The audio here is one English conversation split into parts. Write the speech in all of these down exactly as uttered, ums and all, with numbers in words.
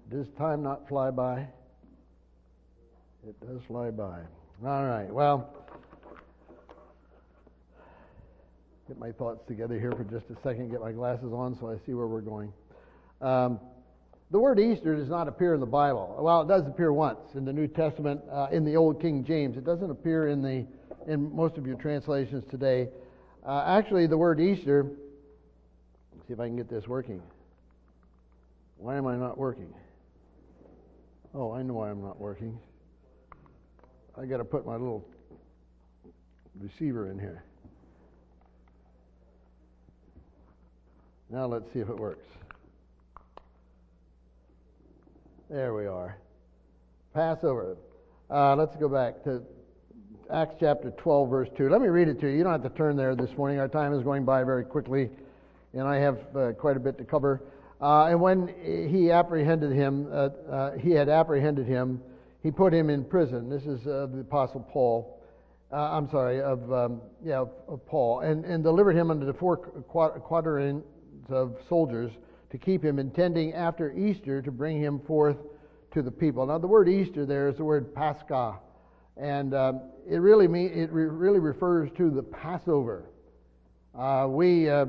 Does time not fly by? It does fly by. All right, well, get my thoughts together here for just a second, get my glasses on so I see where we're going. Um, the word Easter does not appear in the Bible. Well, it does appear once in the New Testament, uh, in the Old King James. It doesn't appear in the in most of your translations today. Uh, actually, the word Easter, let's see if I can get this working. Why am I not working? Oh, I know why I'm not working. I got to put my little receiver in here. Now let's see if it works. There we are. Passover. Uh, let's go back to Acts chapter twelve, verse two. Let me read it to you. You don't have to turn there this morning. Our time is going by very quickly, and I have uh, quite a bit to cover. Uh, and when he apprehended him, uh, uh, he had apprehended him, he put him in prison. This is uh, the Apostle Paul. Uh, I'm sorry, of um, yeah, of, of Paul, and and delivered him unto the four quaternions of soldiers to keep him, intending after Easter to bring him forth to the people. Now, the word Easter there is the word Pascha, and um, it really mean it re- really refers to the Passover. Uh, we uh, uh,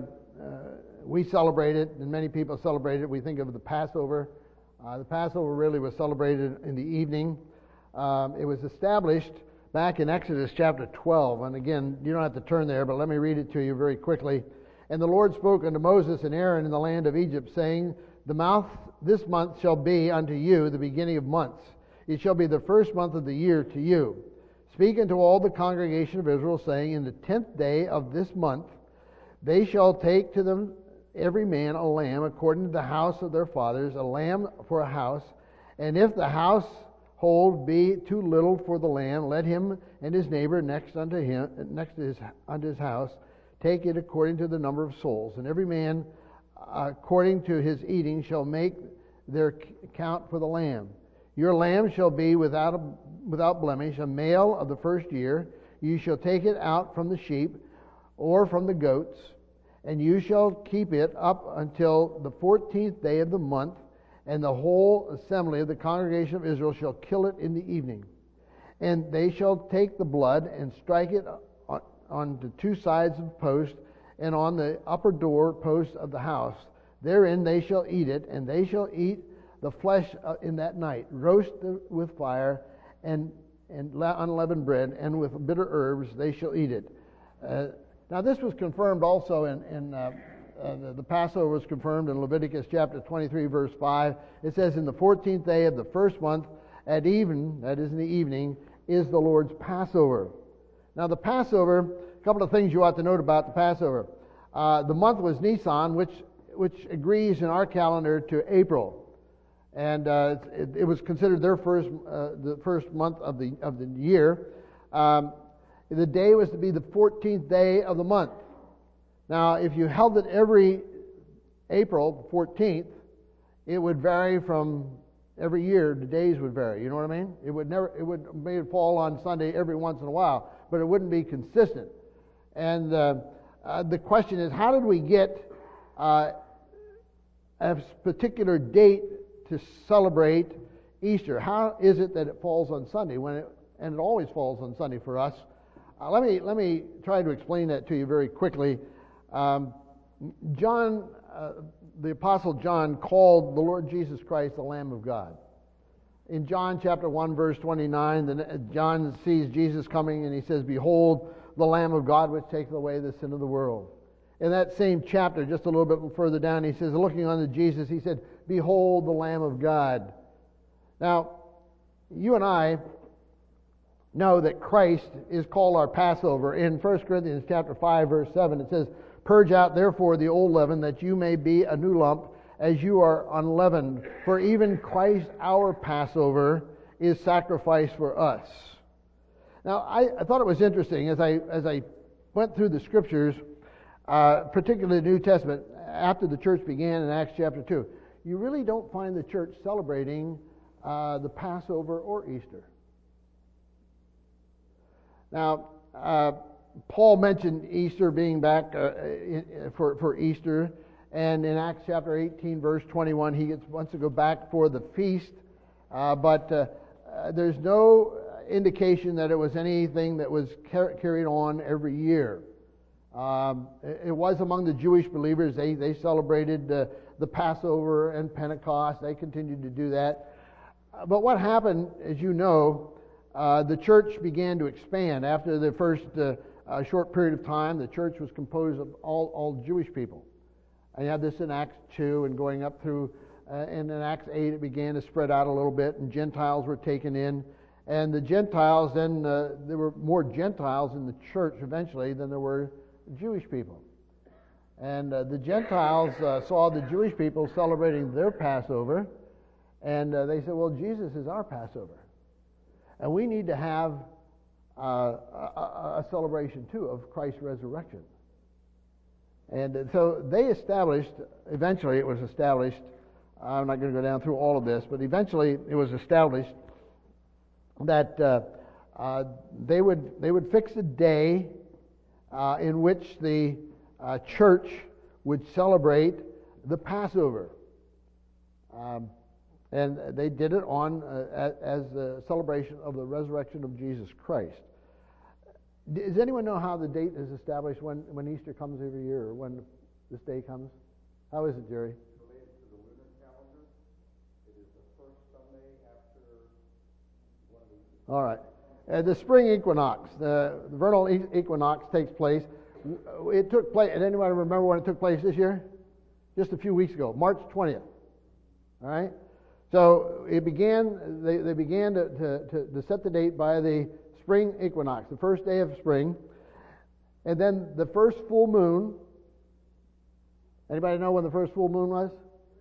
we celebrate it, and many people celebrate it. We think of the Passover. Uh, the Passover really was celebrated in the evening. Um, it was established back in Exodus chapter twelve, and again, you don't have to turn there, but let me read it to you very quickly. And the Lord spoke unto Moses and Aaron in the land of Egypt, saying, The mouth this month shall be unto you the beginning of months. It shall be the first month of the year to you. Speak unto all the congregation of Israel, saying, In the tenth day of this month they shall take to them every man a lamb according to the house of their fathers, a lamb for a house. And if the household be too little for the lamb, let him and his neighbor next unto him, next to his unto his house, take it according to the number of souls. And every man uh, according to his eating shall make their count for the lamb. Your lamb shall be without a, without blemish, a male of the first year. You shall take it out from the sheep or from the goats, and you shall keep it up until the fourteenth day of the month, and the whole assembly of the congregation of Israel shall kill it in the evening. And they shall take the blood and strike it on, on the two sides of the post, and on the upper door post of the house. Therein they shall eat it, and they shall eat the flesh in that night, roast with fire, and and unleavened bread, and with bitter herbs they shall eat it. Uh, now this was confirmed also in, in uh, uh, the, the Passover was confirmed in Leviticus chapter twenty-three, verse five. It says, In the fourteenth day of the first month, at even, that is in the evening, is the Lord's Passover. Now the Passover, a couple of things you ought to note about the Passover. Uh, the month was Nisan, which which agrees in our calendar to April. And uh, it, it was considered their first, uh, the first month of the of the year. Um, the day was to be the fourteenth day of the month. Now, if you held it every April fourteenth, it would vary from every year. The days would vary. You know what I mean? It would never. It would maybe fall on Sunday every once in a while, but it wouldn't be consistent. And uh, uh, the question is, how did we get uh, a particular date to celebrate Easter? How is it that it falls on Sunday when it, and it always falls on Sunday for us? Uh, let me let me try to explain that to you very quickly. Um, John, uh, the Apostle John, called the Lord Jesus Christ the Lamb of God. In John chapter one, verse twenty-nine, the, John sees Jesus coming and he says, Behold, the Lamb of God which taketh away the sin of the world. In that same chapter, just a little bit further down, he says, looking unto Jesus, he said, Behold the Lamb of God. Now, you and I know that Christ is called our Passover. In First Corinthians chapter five, verse seven, it says, Purge out therefore the old leaven, that you may be a new lump, as you are unleavened. For even Christ our Passover is sacrificed for us. Now, I, I thought it was interesting as I as I went through the Scriptures, uh, particularly the New Testament, after the church began in Acts chapter two. You really don't find the church celebrating uh, the Passover or Easter. Now, uh, Paul mentioned Easter being back uh, in, for, for Easter, And in Acts chapter eighteen, verse twenty-one, he gets, wants to go back for the feast, uh, but uh, uh, there's no indication that it was anything that was car- carried on every year. Um, it, it was among the Jewish believers. They, they celebrated uh, the Passover and Pentecost. They continued to do that. Uh, but what happened, as you know, uh, the church began to expand. After the first uh, uh, short period of time, the church was composed of all, all Jewish people. I have this in Acts two, and going up through, uh, and in Acts eight, it began to spread out a little bit, and Gentiles were taken in. And the Gentiles, then, uh, there were more Gentiles in the church eventually than there were Jewish people. And uh, the Gentiles uh, saw the Jewish people celebrating their Passover, and uh, they said, well, Jesus is our Passover. And we need to have uh, a, a celebration, too, of Christ's resurrection. And so they established, eventually it was established, I'm not going to go down through all of this, but eventually it was established that uh, uh, they would they would fix a day uh, in which the uh, church would celebrate the Passover. Um, and they did it on uh, as a celebration of the resurrection of Jesus Christ. Does anyone know how the date is established when, when Easter comes every year, or when this day comes? How is it, Jerry? It's related to the lunar calendar. It is the first Sunday after one of the... All right. Uh, the spring equinox, the, the vernal e- equinox takes place. It took place, and anyone remember when it took place this year? Just a few weeks ago, March twentieth. All right? So it began, they, they began to, to, to, to set the date by the spring equinox, the first day of spring, and then the first full moon. Anybody know when the first full moon was?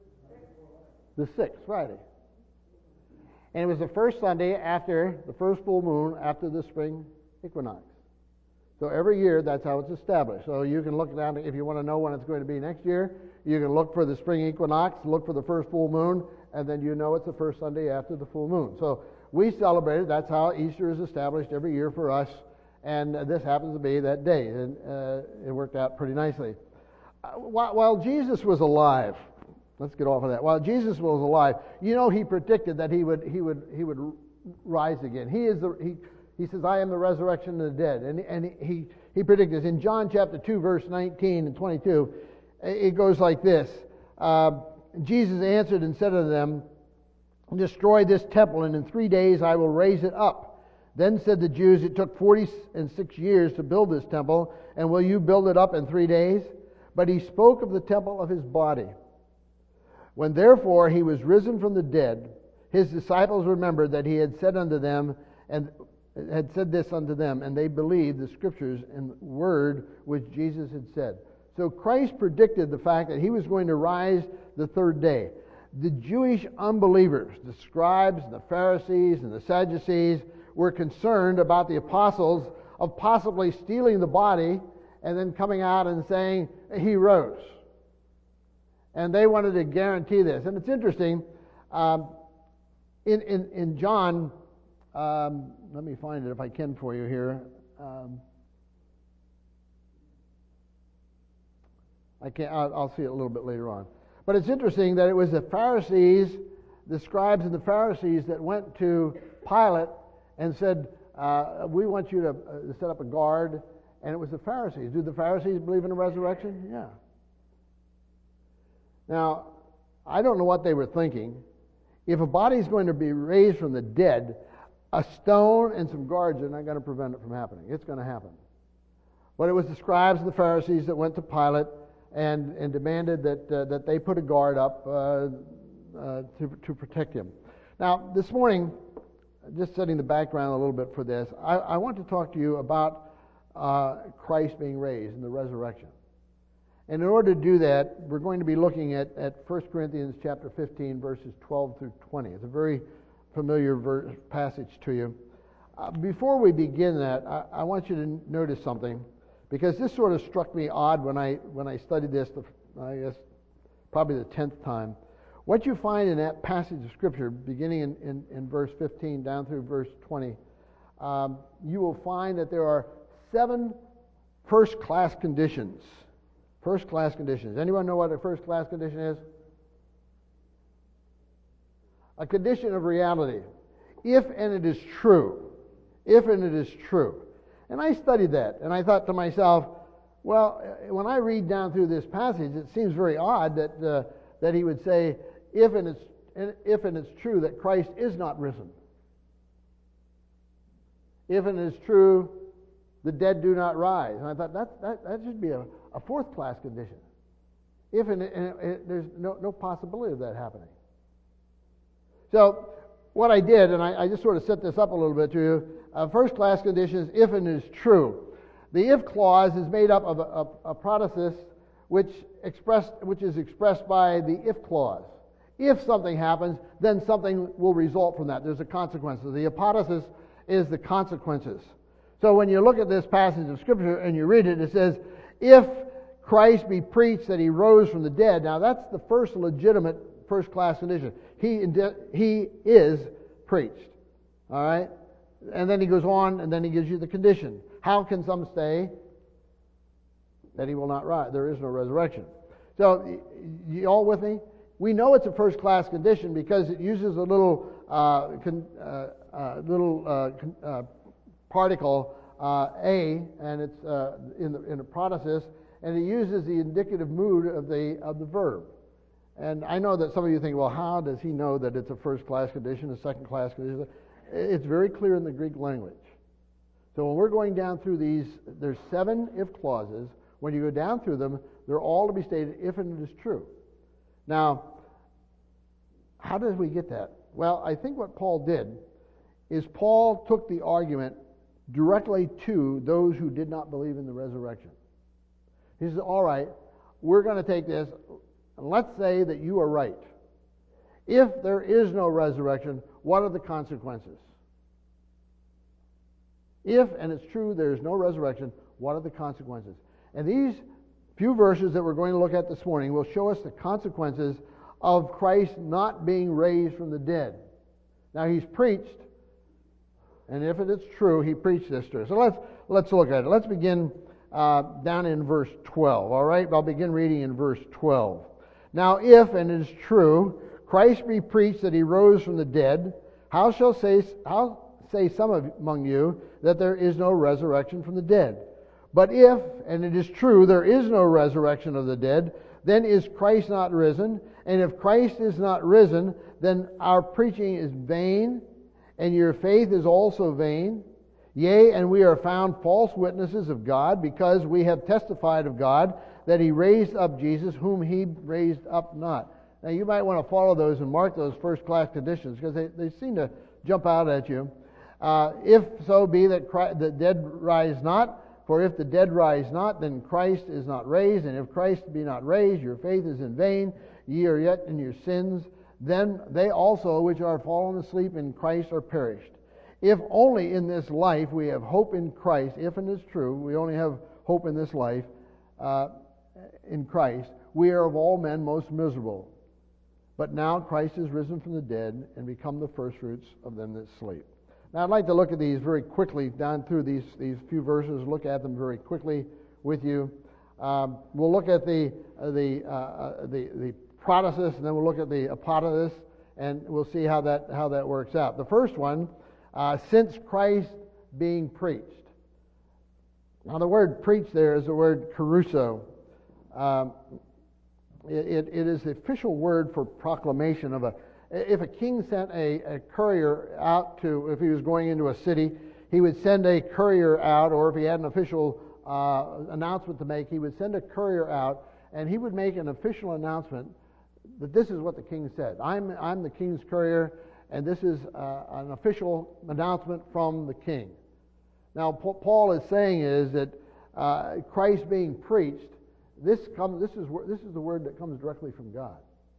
The sixth, Friday. And it was the first Sunday after the first full moon after the spring equinox. So every year, that's how it's established. So you can look down, if you want to know when it's going to be next year, you can look for the spring equinox, look for the first full moon, and then you know it's the first Sunday after the full moon. So we celebrated. That's how Easter is established every year for us, and this happens to be that day, and uh, it worked out pretty nicely. Uh, while, while Jesus was alive, let's get off of that. While Jesus was alive, you know, he predicted that he would he would he would rise again. He is the he he says, "I am the resurrection of the dead," and and he he predicted this in John chapter two, verse nineteen and twenty-two. It goes like this: uh, Jesus answered and said unto them, "Destroy this temple, and in three days I will raise it up." Then said the Jews, "It took forty and six years to build this temple, and will you build it up in three days?" But he spoke of the temple of his body. When therefore he was risen from the dead, his disciples remembered that he had said unto them, and had said this unto them, and they believed the scriptures and word which Jesus had said. So Christ predicted the fact that he was going to rise the third day. The Jewish unbelievers, the scribes, the Pharisees, and the Sadducees, were concerned about the apostles of possibly stealing the body and then coming out and saying, he rose. And they wanted to guarantee this. And it's interesting, um, in, in, in John, um, let me find it if I can for you here. Um, I can't, I'll, I'll see it a little bit later on. But it's interesting that it was the Pharisees, the scribes and the Pharisees that went to Pilate and said, uh, we want you to uh, set up a guard. And it was the Pharisees. Do the Pharisees believe in the resurrection? Yeah. Now, I don't know what they were thinking. If a body is going to be raised from the dead, a stone and some guards are not going to prevent it from happening. It's going to happen. But it was the scribes and the Pharisees that went to Pilate and, and demanded that uh, that they put a guard up uh, uh, to, to protect him. Now, this morning, just setting the background a little bit for this, I, I want to talk to you about uh, Christ being raised and the resurrection. And in order to do that, we're going to be looking at, at First Corinthians chapter fifteen, verses twelve through twenty. It's a very familiar verse, passage to you. Uh, before we begin that, I, I want you to notice something, because this sort of struck me odd when I when I studied this, the, I guess probably the tenth time. What you find in that passage of Scripture, beginning in, in, in verse fifteen down through verse twenty, um, you will find that there are seven first-class conditions First-class conditions. Anyone know what a first-class condition is? A condition of reality. If and it is true. If and it is true. And I studied that, and I thought to myself, well, when I read down through this passage, it seems very odd that uh, that he would say, if and it's if and it's true that Christ is not risen. If and it is true, the dead do not rise. And I thought that that, that should be a, a fourth-class condition. If and, it, and it, it, there's no, no possibility of that happening. So what I did, and I, I just sort of set this up a little bit to you, uh, first-class conditions, if and it is true. The if clause is made up of a, a, a protasis which expressed, which is expressed by the if clause. If something happens, then something will result from that. There's a consequence. The apodosis is the consequences. So when you look at this passage of Scripture and you read it, it says, if Christ be preached that he rose from the dead. Now that's the first legitimate first-class condition. He, he is preached. All right? And then he goes on, and then he gives you the condition. How can some say that he will not rise? There is no resurrection. So, you all with me? We know it's a first-class condition because it uses a little uh, con, uh, uh, little uh, con, uh, particle uh, a, and it's uh, in the in the protasis, and it uses the indicative mood of the of the verb. And I know that some of you think, well, how does he know that it's a first-class condition, a second-class condition? It's very clear in the Greek language. So when we're going down through these, there's seven if clauses. When you go down through them, they're all to be stated if and it is true. Now, how did we get that? Well, I think what Paul did is Paul took the argument directly to those who did not believe in the resurrection. He says, all right, we're going to take this, and let's say that you are right. If there is no resurrection, what are the consequences? If, and it's true, there is no resurrection, what are the consequences? And these few verses that we're going to look at this morning will show us the consequences of Christ not being raised from the dead. Now, he's preached, and if it is true, he preached this to us. So let's, let's look at it. Let's begin uh, down in verse twelve, all right? I'll begin reading in verse twelve. Now, if, and it is true, Christ be preached that he rose from the dead, how shall say, how say some of among you that there is no resurrection from the dead? But if, and it is true, there is no resurrection of the dead, then is Christ not risen? And if Christ is not risen, then our preaching is vain, and your faith is also vain. Yea, and we are found false witnesses of God, because we have testified of God that he raised up Jesus, whom he raised up not. Now you might want to follow those and mark those first-class conditions, because they, they seem to jump out at you. Uh, if so be that Christ, the dead rise not, for if the dead rise not, then Christ is not raised, and if Christ be not raised, your faith is in vain, ye are yet in your sins. Then they also which are fallen asleep in Christ are perished. If only in this life we have hope in Christ, if and it's true, we only have hope in this life, uh, in Christ, we are of all men most miserable. But now Christ is risen from the dead and become the firstfruits of them that sleep. Now I'd like to look at these very quickly, down through these, these few verses, look at them very quickly with you. Um, we'll look at the uh, the, uh, the the protasis, and then we'll look at the apodosis, and we'll see how that how that works out. The first one, uh, since Christ being preached. Now the word "preach" there is the word "kerusso." Um, it, it, it is the official word for proclamation of a. If a king sent a, a courier out to, if he was going into a city, he would send a courier out, or if he had an official uh, announcement to make, he would send a courier out, and he would make an official announcement that this is what the king said. I'm I'm the king's courier, and this is uh, an official announcement from the king. Now, Paul is saying is that uh, Christ being preached, this comes. This is this is the word that comes directly from God.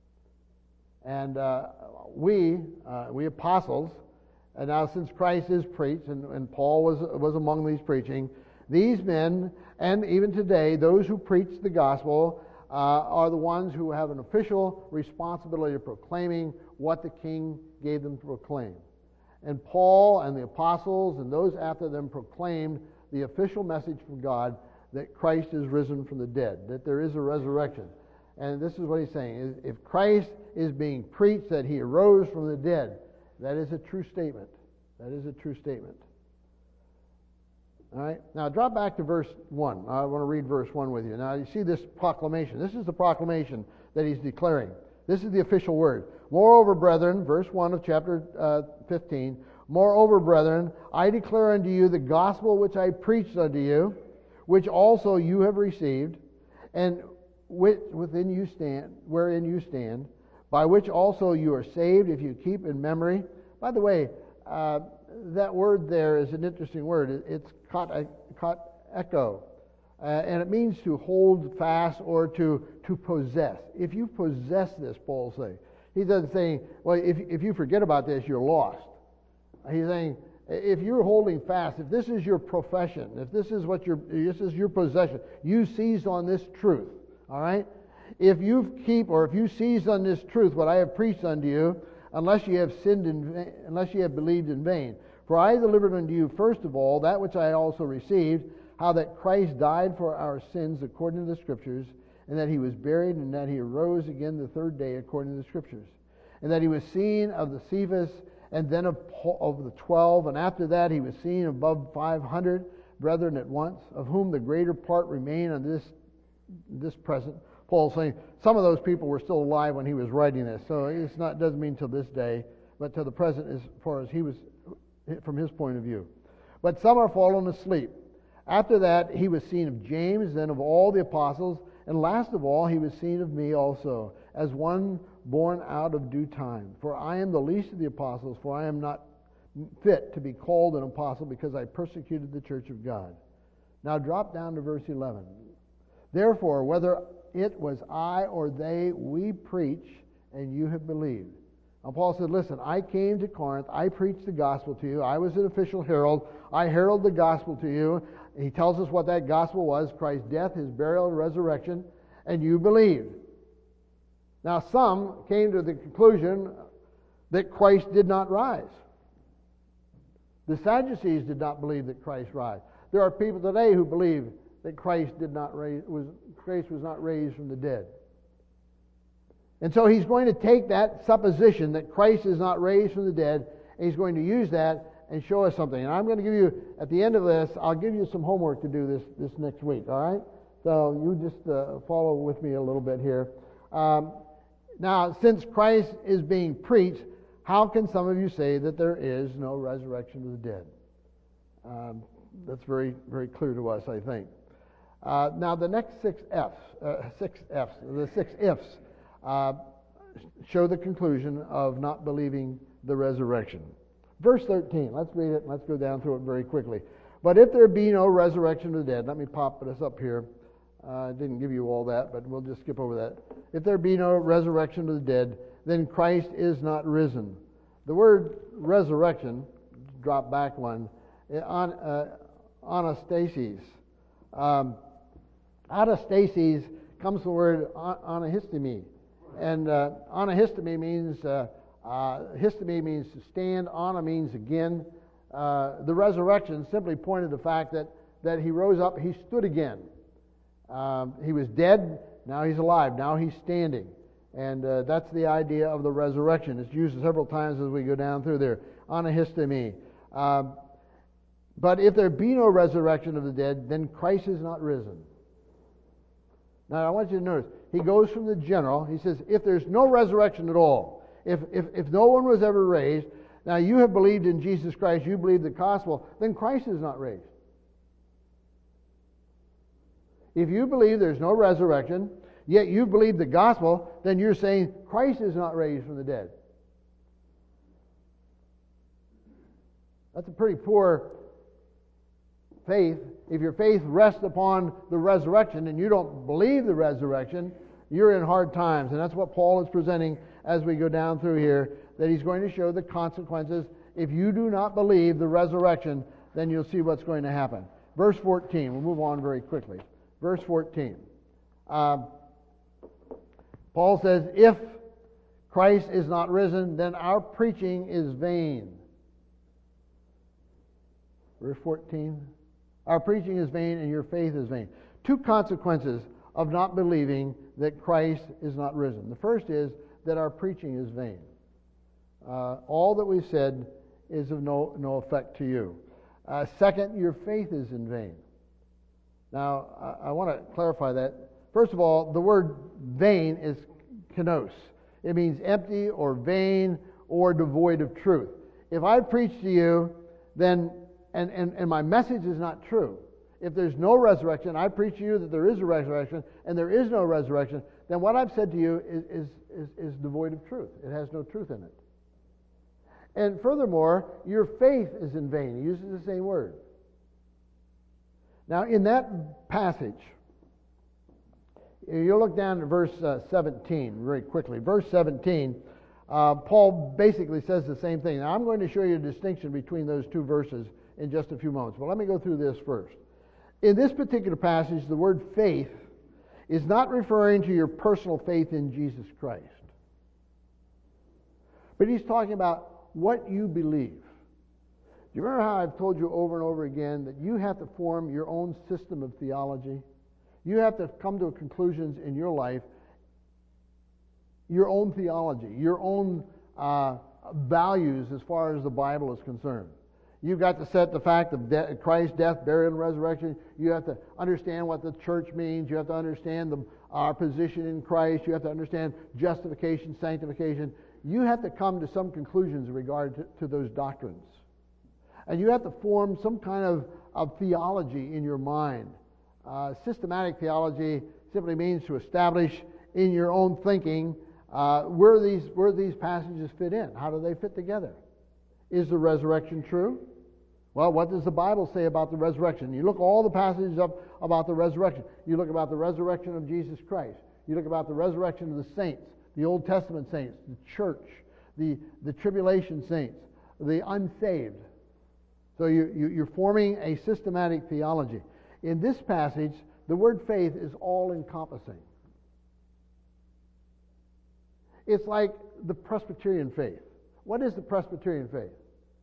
And uh, we, uh, we apostles, and now since Christ is preached, and, and Paul was was among these preaching, these men, and even today, those who preach the gospel uh, are the ones who have an official responsibility of proclaiming what the king gave them to proclaim. And Paul and the apostles and those after them proclaimed the official message from God that Christ is risen from the dead, that there is a resurrection. And this is what he's saying. Is if Christ is being preached that he arose from the dead, that is a true statement. That is a true statement. All right? Now drop back to verse one. I want to read verse one with you. Now you see this proclamation. This is the proclamation that he's declaring. This is the official word. Moreover, brethren, verse one of chapter uh, fifteen, moreover, brethren, I declare unto you the gospel which I preached unto you, which also you have received, and which within you stand, wherein you stand, by which also you are saved, if you keep in memory. By the way, uh, that word there is an interesting word. It's kat echo, uh, and it means to hold fast or to to possess. If you possess this, Paul's saying. He doesn't say, well, if if you forget about this, you're lost. He's saying, if you're holding fast, if this is your profession, if this is what your this is your possession, you seized on this truth. All right. If you keep or if you seize on this truth, what I have preached unto you, unless you have sinned in vain, unless you have believed in vain. For I delivered unto you first of all that which I also received, how that Christ died for our sins according to the Scriptures, and that he was buried, and that he arose again the third day according to the Scriptures, and that he was seen of the Cephas, and then of, of the twelve, and after that he was seen above five hundred brethren at once, of whom the greater part remain on this this present. Paul's saying some of those people were still alive when he was writing this, so it's not doesn't mean till this day, but to the present as far as he was from his point of view. But some are fallen asleep. After that he was seen of James, then of all the apostles, and last of all he was seen of me also, as one born out of due time. For I am the least of the apostles, for I am not fit to be called an apostle, because I persecuted the church of God. Now drop down to verse eleven. Therefore, whether it was I or they, we preach, and you have believed. Now Paul said, listen, I came to Corinth, I preached the gospel to you, I was an official herald, I heralded the gospel to you. He tells us what that gospel was, Christ's death, his burial, and resurrection, and you believed. Now some came to the conclusion that Christ did not rise. The Sadducees did not believe that Christ rise. There are people today who believe that Christ did not raise, was Christ was not raised from the dead. And so he's going to take that supposition that Christ is not raised from the dead, and he's going to use that and show us something. And I'm going to give you, at the end of this, I'll give you some homework to do this, this next week, all right? So you just uh, follow with me a little bit here. Um, now, since Christ is being preached, how can some of you say that there is no resurrection of the dead? Um, that's very, very clear to us, I think. Uh, now, the next six F's, uh, six F's, the six ifs, uh, show the conclusion of not believing the resurrection. Verse thirteen, let's read it and let's go down through it very quickly. But if there be no resurrection of the dead, let me pop this up here. Uh, I didn't give you all that, but we'll just skip over that. If there be no resurrection of the dead, then Christ is not risen. The word resurrection, drop back one, on, uh, anastasis. Um, anastasis comes from the word anahistemi. And uh, anahistemi means, uh, uh, histemi means to stand, ana means again. Uh, the resurrection simply pointed to the fact that, that he rose up, he stood again. Um, he was dead, now he's alive, now he's standing. And uh, that's the idea of the resurrection. It's used several times as we go down through there. Anahistemi. Um, but if there be no resurrection of the dead, then Christ is not risen. Now I want you to notice, he goes from the general, he says, if there's no resurrection at all, if, if, if no one was ever raised, now you have believed in Jesus Christ, you believe the gospel, then Christ is not raised. If you believe there's no resurrection, yet you believe the gospel, then you're saying Christ is not raised from the dead. That's a pretty poor faith. If your faith rests upon the resurrection and you don't believe the resurrection, you're in hard times. And that's what Paul is presenting as we go down through here, that he's going to show the consequences. If you do not believe the resurrection, then you'll see what's going to happen. Verse fourteen, we'll move on very quickly. Verse fourteen. Um, Paul says, if Christ is not risen, then our preaching is vain. Verse fourteen. Our preaching is vain and your faith is vain. Two consequences of not believing that Christ is not risen. The first is that our preaching is vain. Uh, all that we've said is of no, no effect to you. Uh, second, your faith is in vain. Now, I, I want to clarify that. First of all, the word vain is kenos. It means empty or vain or devoid of truth. If I preach to you, then and, and, and my message is not true. If there's no resurrection, I preach to you that there is a resurrection, and there is no resurrection, then what I've said to you is, is, is, is devoid of truth. It has no truth in it. And furthermore, your faith is in vain. He uses the same word. Now, in that passage, you look down at verse uh, seventeen very quickly. Verse seventeen, uh, Paul basically says the same thing. Now, I'm going to show you a distinction between those two verses in just a few moments. But let me go through this first. In this particular passage, the word faith is not referring to your personal faith in Jesus Christ. But he's talking about what you believe. Do you remember how I've told you over and over again that you have to form your own system of theology? You have to come to conclusions in your life, your own theology, your own uh, values as far as the Bible is concerned. You've got to set the fact of de- Christ's death, burial, and resurrection. You have to understand what the church means. You have to understand the, our position in Christ. You have to understand justification, sanctification. You have to come to some conclusions in regard to, to those doctrines. And you have to form some kind of, of theology in your mind. Uh, systematic theology simply means to establish in your own thinking uh, where these where these passages fit in. How do they fit together? Is the resurrection true? Well, what does the Bible say about the resurrection? You look all the passages up about the resurrection. You look about the resurrection of Jesus Christ. You look about the resurrection of the saints, the Old Testament saints, the church, the, the tribulation saints, the unsaved. So you, you, you're forming a systematic theology. In this passage, the word faith is all-encompassing. It's like the Presbyterian faith. What is the Presbyterian faith?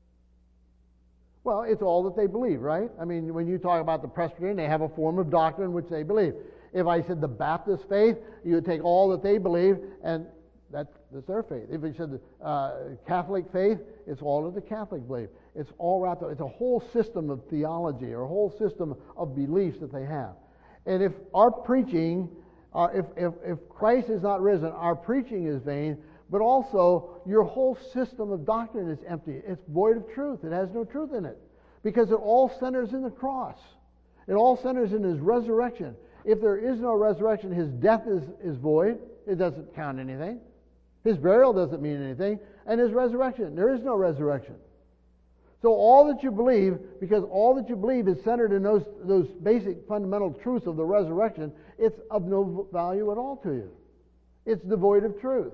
Well, it's all that they believe, right? I mean, when you talk about the Presbyterian, they have a form of doctrine which they believe. If I said the Baptist faith, you would take all that they believe, and that's, that's their faith. If you said the uh, Catholic faith, it's all that the Catholic believe. It's all wrapped up. It's a whole system of theology or a whole system of beliefs that they have. And if our preaching, uh, if, if, if Christ is not risen, our preaching is vain, but also your whole system of doctrine is empty. It's void of truth. It has no truth in it because it all centers in the cross. It all centers in His resurrection. If there is no resurrection, His death is, is void. It doesn't count anything. His burial doesn't mean anything. And His resurrection, there is no resurrection. So all that you believe, because all that you believe is centered in those, those basic fundamental truths of the resurrection, it's of no value at all to you. It's devoid of truth.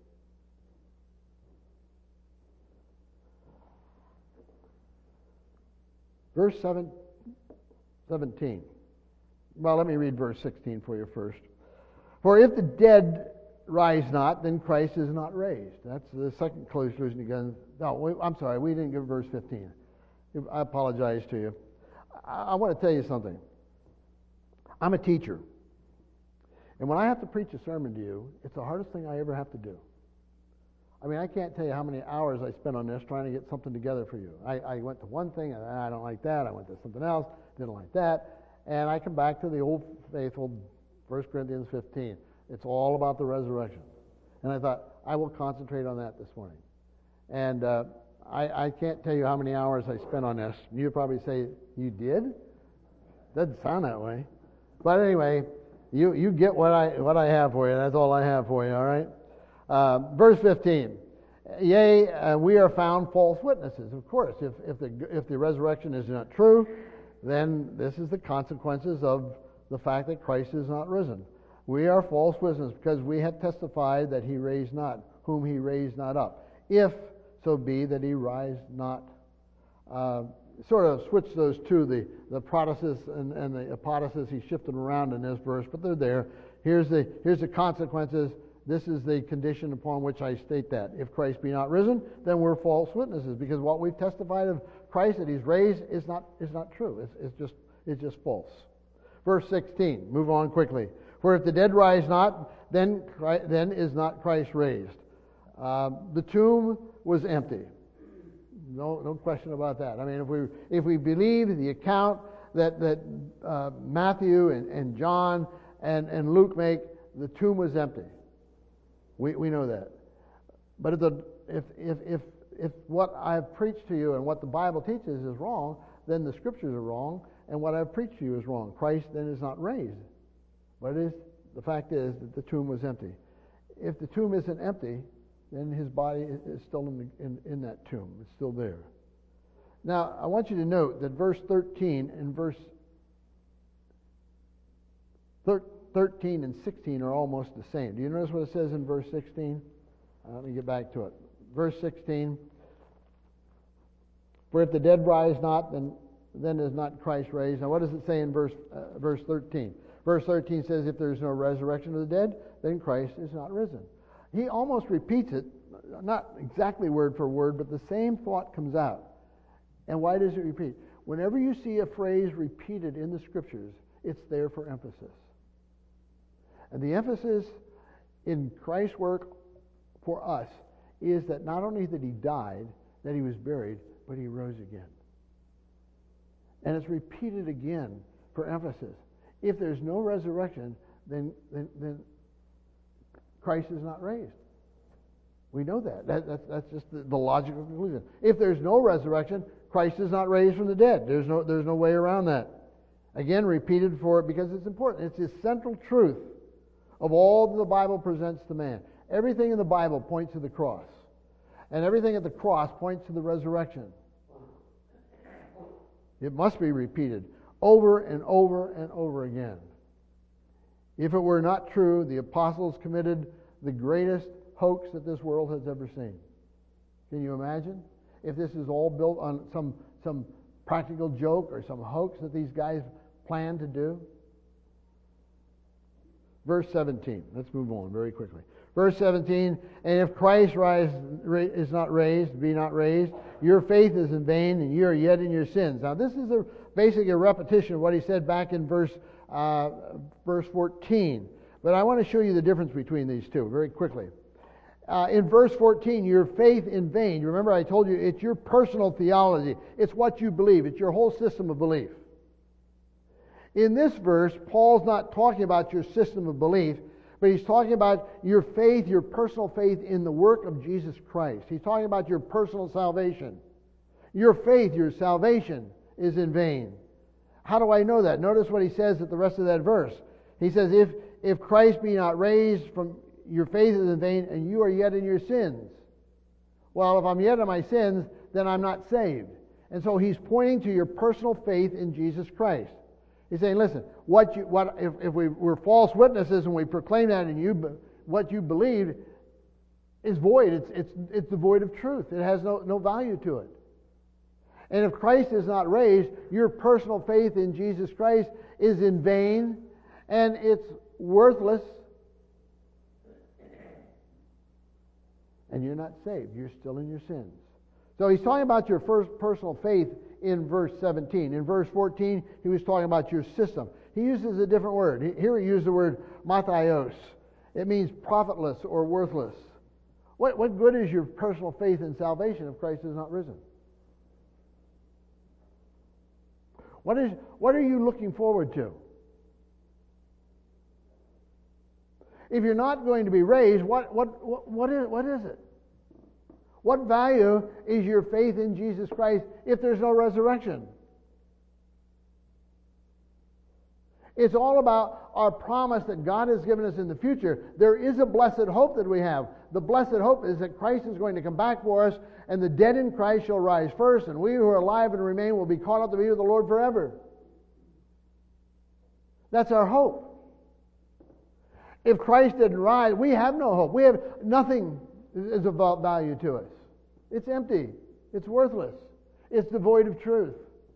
Verse seven, seventeen. Well, let me read verse sixteen for you first. For if the dead rise not, then Christ is not raised. That's the second conclusion again. No, we, I'm sorry, we didn't give verse fifteen. I apologize to you. I, I want to tell you something. I'm a teacher. And when I have to preach a sermon to you, it's the hardest thing I ever have to do. I mean, I can't tell you how many hours I spent on this trying to get something together for you. I, I went to one thing, and I don't like that. I went to something else, didn't like that. And I come back to the old faithful First Corinthians fifteen. It's all about the resurrection. And I thought, I will concentrate on that this morning. And uh, I, I can't tell you how many hours I spent on this. You'd probably say, you did? Doesn't sound that way. But anyway, you, you get what I, what I have for you. That's all I have for you, all right? Uh, verse fifteen, yea, uh, we are found false witnesses. Of course, if, if, the, if the resurrection is not true, then this is the consequences of the fact that Christ is not risen. We are false witnesses because we have testified that He raised not, whom He raised not up. If so be that He rise not. Uh, sort of switch those two, the, the protasis and, and the apodosis. He shifted around in this verse, but they're there. Here's the, here's the consequences. This is the condition upon which I state that. If Christ be not risen, then we're false witnesses, because what we've testified of Christ that He's raised is not is not true. It's, it's just It's just false. Verse sixteen, move on quickly. For if the dead rise not, then Christ, then is not Christ raised. Uh, the tomb was empty. No, no question about that. I mean, if we if we believe the account that that uh, Matthew and, and John and, and Luke make, the tomb was empty. We we know that. But if the if if if if what I've preached to you and what the Bible teaches is wrong, then the Scriptures are wrong, and what I've preached to you is wrong. Christ then is not raised. But it is, the fact is that the tomb was empty. If the tomb isn't empty, then his body is still in, the, in, in that tomb. It's still there. Now, I want you to note that verse thirteen and verse thirteen and sixteen are almost the same. Do you notice what it says in verse sixteen? Uh, let me get back to it. Verse sixteen, for if the dead rise not, then then is not Christ raised. Now, what does it say in verse uh, verse thirteen? Verse thirteen says, if there is no resurrection of the dead, then Christ is not risen. He almost repeats it, not exactly word for word, but the same thought comes out. And why does it repeat? Whenever you see a phrase repeated in the Scriptures, it's there for emphasis. And the emphasis in Christ's work for us is that not only that he died, that he was buried, but he rose again. And it's repeated again for emphasis. If there's no resurrection, then, then, then Christ is not raised. We know that. that that's, that's just the, the logical conclusion. If there's no resurrection, Christ is not raised from the dead. There's no, there's no way around that. Again, repeated for it because it's important. It's the central truth of all that the Bible presents to man. Everything in the Bible points to the cross. And everything at the cross points to the resurrection. It must be repeated over and over and over again. If it were not true, the apostles committed the greatest hoax that this world has ever seen. Can you imagine? If this is all built on some, some practical joke or some hoax that these guys plan to do. Verse seventeen. Let's move on very quickly. Verse seventeen, and if Christ rise, is not raised, be not raised, your faith is in vain, and you are yet in your sins. Now, this is a, basically a repetition of what he said back in verse uh, verse fourteen. But I want to show you the difference between these two very quickly. Uh, in verse fourteen, your faith in vain. You remember I told you it's your personal theology. It's what you believe. It's your whole system of belief. In this verse, Paul's not talking about your system of belief, but he's talking about your faith, your personal faith in the work of Jesus Christ. He's talking about your personal salvation. Your faith, your salvation is in vain. How do I know that? Notice what he says at the rest of that verse. He says, if, if Christ be not raised from your faith is in vain, and you are yet in your sins. Well, if I'm yet in my sins, then I'm not saved. And so he's pointing to your personal faith in Jesus Christ. He's saying, listen, what you, what if, if we were false witnesses and we proclaim that and you, what you believe is void. It's, it's, it's devoid of truth. It has no, no value to it. And if Christ is not raised, your personal faith in Jesus Christ is in vain and it's worthless. And you're not saved. You're still in your sins. So he's talking about your first personal faith in verse seventeen. In verse fourteen, he was talking about your system. He uses a different word. Here he used the word mathios. It means profitless or worthless. What, what good is your personal faith in salvation if Christ is not risen? What is what are you looking forward to? If you're not going to be raised, what what what, what is what is it? What value is your faith in Jesus Christ if there's no resurrection? It's all about our promise that God has given us in the future. There is a blessed hope that we have. The blessed hope is that Christ is going to come back for us, and the dead in Christ shall rise first, and we who are alive and remain will be caught up to be with the Lord forever. That's our hope. If Christ didn't rise, we have no hope. We have nothing is of value to us. It's empty. It's worthless. It's devoid of truth.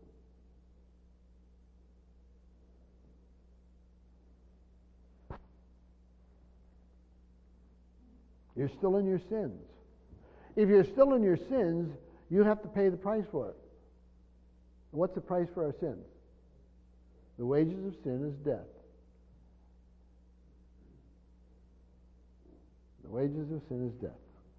You're still in your sins. If you're still in your sins, you have to pay the price for it. What's the price for our sins? The wages of sin is death. The wages of sin is death.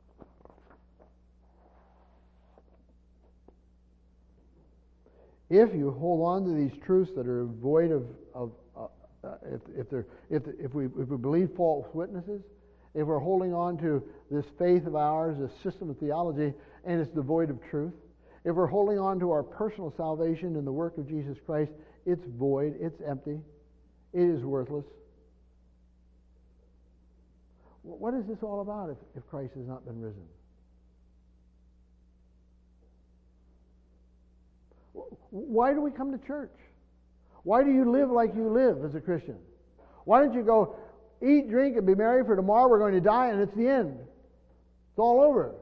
If you hold on to these truths that are void of, of uh, uh, if, if, they're, if, if, we, if we believe false witnesses, if we're holding on to this faith of ours, this system of theology, and it's devoid of truth, if we're holding on to our personal salvation in the work of Jesus Christ, it's void, it's empty, it is worthless. What is this all about if, if Christ has not been risen? Why do we come to church? Why do you live like you live as a Christian? Why don't you go eat, drink, and be merry, for tomorrow we're going to die and it's the end. It's all over.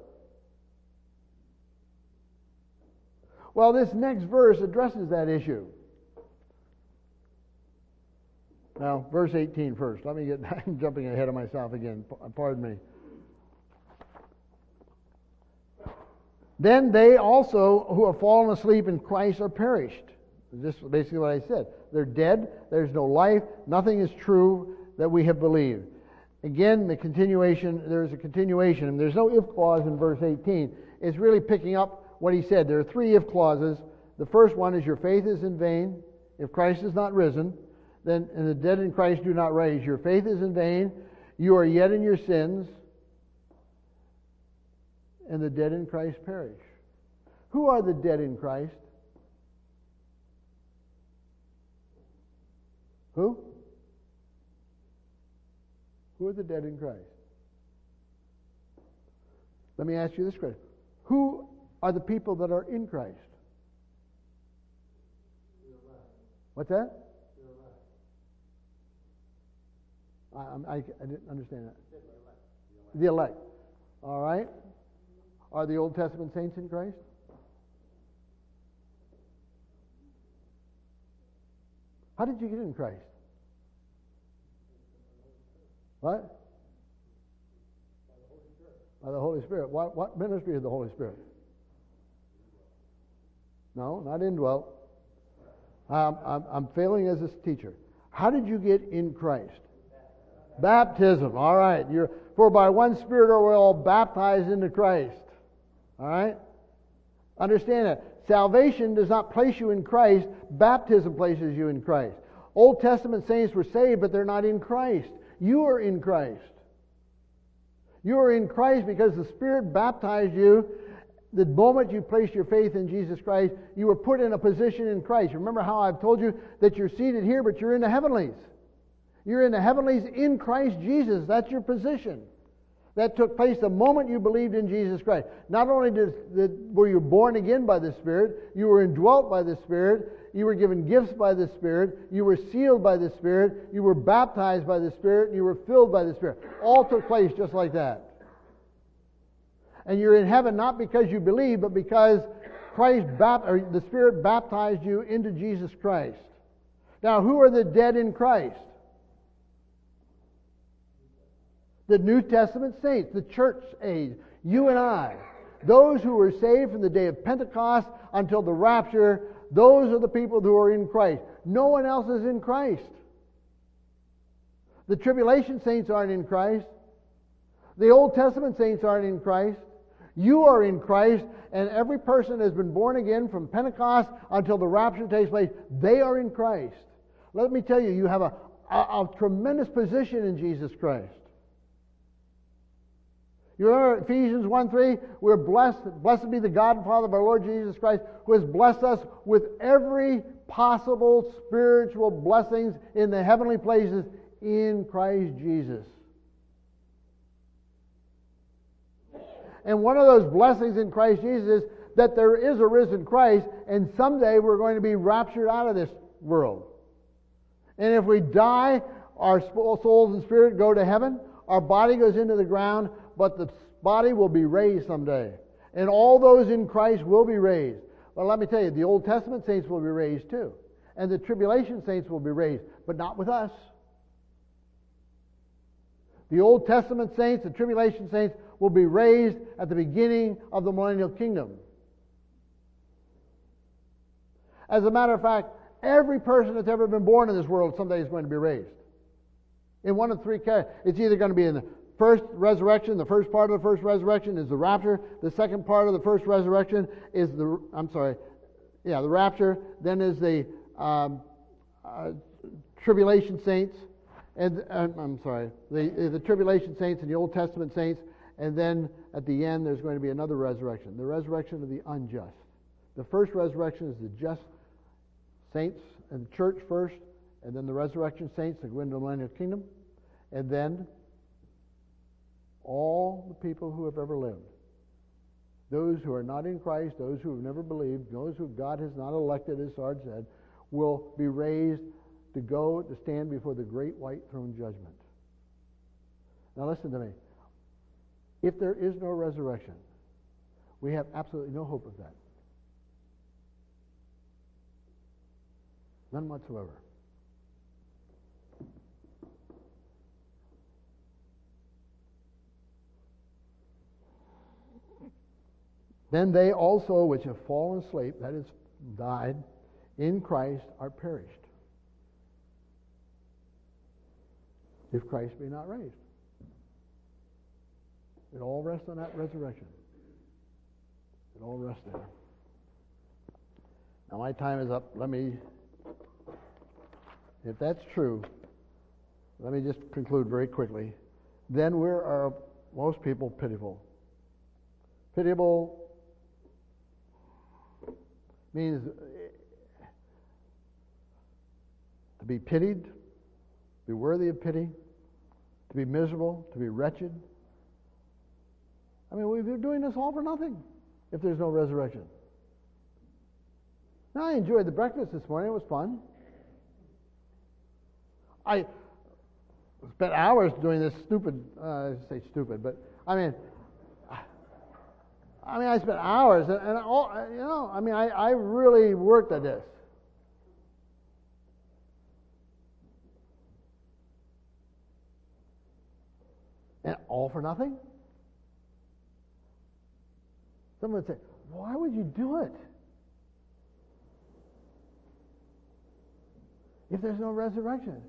Well, this next verse addresses that issue. Now, verse eighteen first. Let me get, I'm jumping ahead of myself again. Pardon me. Then they also who have fallen asleep in Christ are perished. This is basically what I said. They're dead. There's no life. Nothing is true that we have believed. Again, the continuation, there's a continuation. And there's no if clause in verse eighteen. It's really picking up what he said. There are three if clauses. The first one is your faith is in vain if Christ is not risen. Then, and the dead in Christ do not rise. Your faith is in vain. You are yet in your sins. And the dead in Christ perish. Who are the dead in Christ? Who? Who are the dead in Christ? Let me ask you this question. Who are the people that are in Christ? What's that? I, I, I didn't understand that. The elect. All right. Are the Old Testament saints in Christ? How did you get in Christ? What? By the Holy Spirit. What, what ministry of the Holy Spirit? No, not indwelt. Um, I'm, I'm failing as a teacher. How did you get in Christ? Baptism. All right. You're, for by one Spirit are we all baptized into Christ. All right? Understand that. Salvation does not place you in Christ. Baptism places you in Christ. Old Testament saints were saved, but they're not in Christ. You are in Christ. You are in Christ because the Spirit baptized you. The moment you placed your faith in Jesus Christ, you were put in a position in Christ. Remember how I've told you that you're seated here, but you're in the heavenlies. You're in the heavenlies in Christ Jesus. That's your position. That took place the moment you believed in Jesus Christ. Not only did, did, were you born again by the Spirit, you were indwelt by the Spirit, you were given gifts by the Spirit, you were sealed by the Spirit, you were baptized by the Spirit, and you were filled by the Spirit. All took place just like that. And you're in heaven not because you believe, but because Christ bap- or the Spirit baptized you into Jesus Christ. Now, who are the dead in Christ? The New Testament saints, the church age, you and I. Those who were saved from the day of Pentecost until the rapture, those are the people who are in Christ. No one else is in Christ. The tribulation saints aren't in Christ. The Old Testament saints aren't in Christ. You are in Christ, and every person has been born again from Pentecost until the rapture takes place. They are in Christ. Let me tell you, you have a, a, a tremendous position in Jesus Christ. You remember Ephesians one three? We're blessed. Blessed be the God and Father of our Lord Jesus Christ, who has blessed us with every possible spiritual blessings in the heavenly places in Christ Jesus. And one of those blessings in Christ Jesus is that there is a risen Christ, and someday we're going to be raptured out of this world. And if we die, our souls and spirit go to heaven, our body goes into the ground, but the body will be raised someday. And all those in Christ will be raised. Well, let me tell you, the Old Testament saints will be raised too. And the tribulation saints will be raised, but not with us. The Old Testament saints, the tribulation saints, will be raised at the beginning of the millennial kingdom. As a matter of fact, Every person that's ever been born in this world someday is going to be raised. In one of three cases. It's either going to be in the first resurrection. The first part of the first resurrection is the rapture. The second part of the first resurrection is the, I'm sorry, yeah, the rapture. Then is the um, uh, tribulation saints. And uh, I'm sorry, the, the tribulation saints and the Old Testament saints. And then at the end, there's going to be another resurrection, the resurrection of the unjust. The first resurrection is the just saints and the church first, and then the resurrection saints that go into the millennial kingdom, and then all the people who have ever lived. Those who are not in Christ, those who have never believed, those who God has not elected, as Sarge said, will be raised to go to stand before the great white throne judgment. Now listen to me. If there is no resurrection, we have absolutely no hope of that. None whatsoever. Then they also which have fallen asleep, that is, died, in Christ are perished. If Christ be not raised. It all rests on that resurrection. It all rests there. Now my time is up. Let me, if that's true, let me just conclude very quickly. Then we are, most people, pitiable. Pitiable means to be pitied, to be worthy of pity, to be miserable, to be wretched. I mean, we've been doing this all for nothing if there's no resurrection. Now, I enjoyed the breakfast this morning. It was fun. I spent hours doing this stupid, uh, I say stupid, but I mean, I mean, I spent hours, and, and all, you know, I mean, I, I really worked at this. And all for nothing? Someone would say, why would you do it? If there's no resurrection.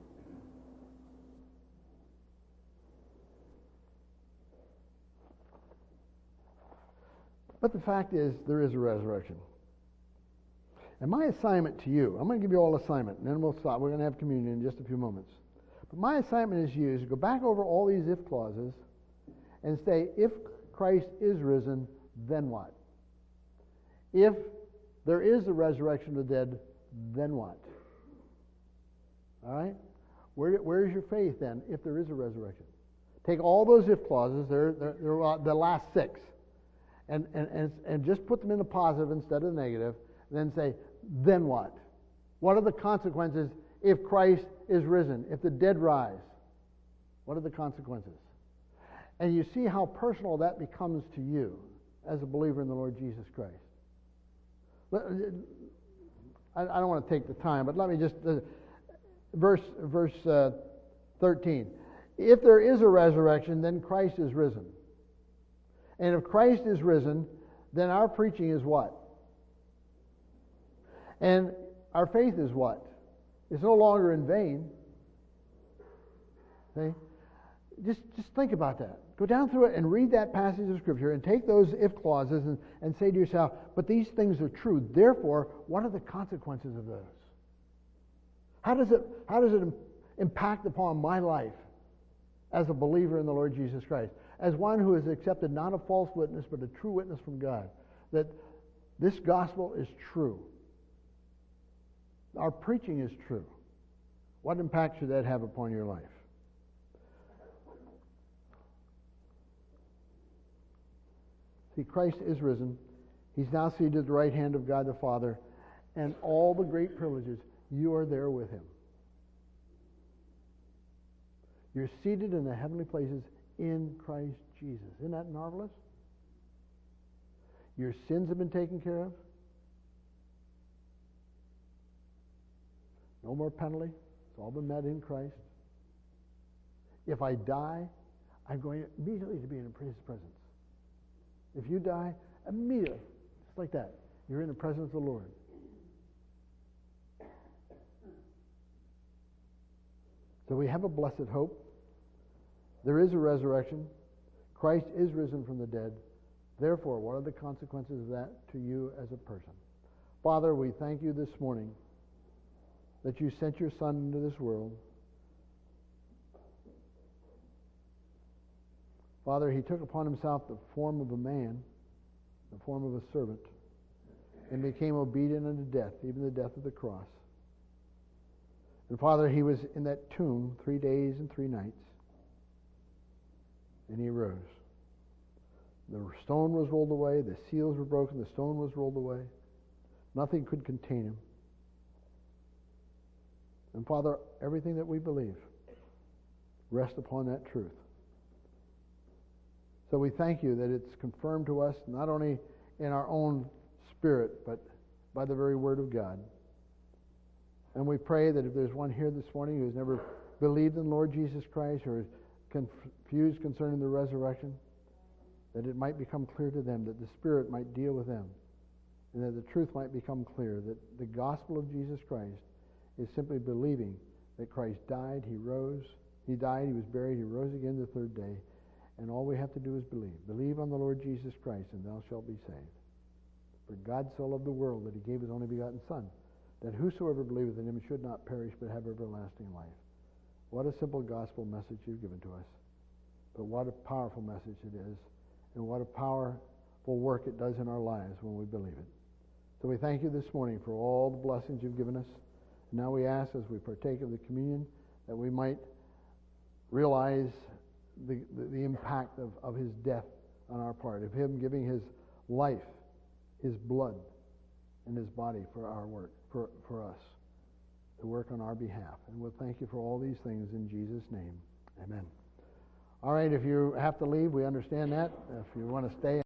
But the fact is, there is a resurrection. And my assignment to you, I'm going to give you all assignment, and then we'll stop. We're going to have communion in just a few moments. But my assignment is you is to go back over all these if clauses and say, if Christ is risen, then what? If there is a resurrection of the dead, then what? All right? Where, where is your faith then, if there is a resurrection? Take all those if clauses, they're, they're, they're the last six, and, and, and, and just put them in the positive instead of the negative, and then say, then what? What are the consequences if Christ is risen, if the dead rise? What are the consequences? And you see how personal that becomes to you as a believer in the Lord Jesus Christ. I, I don't want to take the time, but let me just... Uh, verse verse uh, thirteen. If there is a resurrection, then Christ is risen. And if Christ is risen, then our preaching is what? And our faith is what? It's no longer in vain. See? Just, just think about that. Go down through it and read that passage of Scripture and take those if clauses and, and say to yourself, but these things are true. Therefore, what are the consequences of those? How does it, how does it impact upon my life as a believer in the Lord Jesus Christ? As one who has accepted not a false witness, but a true witness from God, that this gospel is true. Our preaching is true. What impact should that have upon your life? See, Christ is risen. He's now seated at the right hand of God the Father, and all the great privileges, you are there with him. You're seated in the heavenly places in Christ Jesus. Isn't that marvelous? Your sins have been taken care of. No more penalty. It's all been met in Christ. If I die, I'm going immediately to be in his presence. If you die, immediately, just like that, you're in the presence of the Lord. So we have a blessed hope. There is a resurrection. Christ is risen from the dead. Therefore, what are the consequences of that to you as a person? Father, we thank you this morning that you sent your Son into this world. Father, he took upon himself the form of a man, the form of a servant, and became obedient unto death, even the death of the cross. And Father, he was in that tomb three days and three nights, and he rose. The stone was rolled away, the seals were broken, the stone was rolled away. Nothing could contain him. And Father, everything that we believe rests upon that truth. So we thank you that it's confirmed to us not only in our own spirit, but by the very Word of God. And we pray that if there's one here this morning who has never believed in Lord Jesus Christ or is confused concerning the resurrection, that it might become clear to them, that the Spirit might deal with them, and that the truth might become clear, that the gospel of Jesus Christ is simply believing that Christ died, he rose, he died, he was buried, he rose again the third day, and all we have to do is believe. Believe on the Lord Jesus Christ, and thou shalt be saved. For God so loved the world that he gave his only begotten Son, that whosoever believeth in him should not perish but have everlasting life. What a simple gospel message you've given to us. But what a powerful message it is, and what a powerful work it does in our lives when we believe it. So we thank you this morning for all the blessings you've given us. And now we ask, as we partake of the communion, that we might realize the, the, the impact of, of his death on our part, of him giving his life, his blood, and his body for our work, for, for us, to work on our behalf. And we'll thank you for all these things in Jesus' name. Amen. All right, if you have to leave, we understand that. If you want to stay